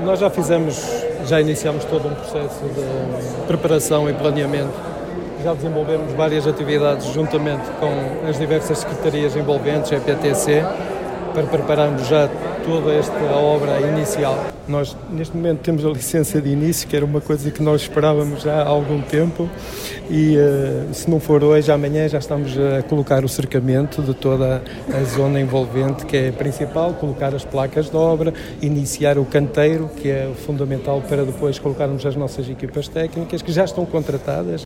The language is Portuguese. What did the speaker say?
Nós já iniciamos todo um processo de preparação e planeamento. Já desenvolvemos várias atividades juntamente com as diversas secretarias envolventes, a EPTC, para prepararmos já toda esta obra inicial. Nós, neste momento, temos a licença de início, que era uma coisa que nós esperávamos já há algum tempo, e se não for hoje, amanhã já estamos a colocar o cercamento de toda a zona envolvente, que é principal, colocar as placas de obra, iniciar o canteiro, que é fundamental para depois colocarmos as nossas equipas técnicas, que já estão contratadas.